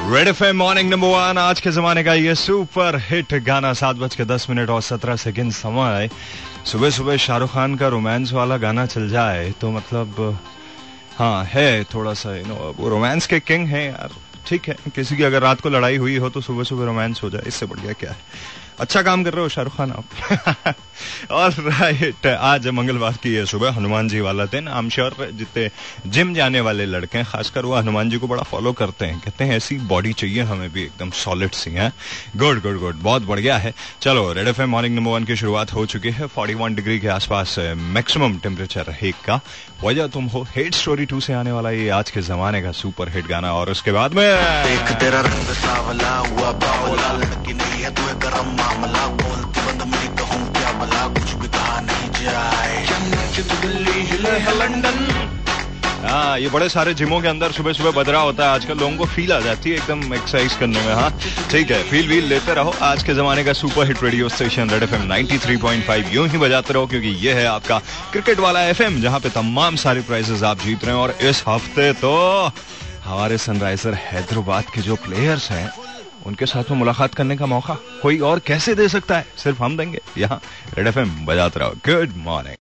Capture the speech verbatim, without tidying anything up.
Red FM morning number one, आज के जमाने का ये सुपर हिट गाना। सात बज के दस मिनट और सत्रह सेकेंड समय। सुबह सुबह शाहरुख खान का रोमांस वाला गाना चल जाए तो मतलब हाँ है थोड़ा सा, यू नो, वो रोमांस के किंग हैं यार। ठीक है, किसी की अगर रात को लड़ाई हुई हो तो सुबह सुबह रोमांस हो जाए, इससे बढ़िया क्या है। अच्छा काम कर रहे हो शाहरुख खान आप। और राइट, आज मंगलवार की ये सुबह, हनुमान जी वाला दिन। आई एम श्योर जितने जिम जाने वाले लड़के हैं खासकर वो हनुमान जी को बड़ा फॉलो करते हैं, कहते हैं ऐसी बॉडी चाहिए हमें भी, एकदम सॉलिड सी है। गुड गुड गुड, बहुत बढ़िया है। चलो, Red FM morning number one की शुरुआत हो चुकी है। इकतालीस डिग्री के आसपास मैक्सिमम टेम्परेचर रहेगा। वजह तुम हो हेट स्टोरी टू से आने वाला ये आज के जमाने का सुपर हिट गाना। और उसके बाद में देख तेरा रंग सावला हुआ बावला, लड़की नहीं है तू गरम मामला, बोलती बंद मेरी कहूँ क्या भला, कुछ भी कहा नहीं जाए, दिल्ली हिले है लंदन। हाँ, ये बड़े सारे जिमों के अंदर सुबह सुबह बदरा होता है आजकल, लोगों को फील आ जाती है एकदम एक्सरसाइज करने में। हाँ ठीक है, फील वील लेते रहो। आज के जमाने का super hit radio station Red FM तिरानवे पॉइंट पाँच यूं ही बजाते रहो, क्योंकि ये है आपका क्रिकेट वाला एफएम, जहां पे तमाम सारे प्राइजेस आप जीत रहे हैं। और इस हफ्ते तो हमारे सनराइजर हैदराबाद के जो प्लेयर्स हैं उनके साथ में मुलाकात करने का मौका कोई और कैसे दे सकता है, सिर्फ हम देंगे। यहाँ रेड एफएम बजाते रहो। Good morning.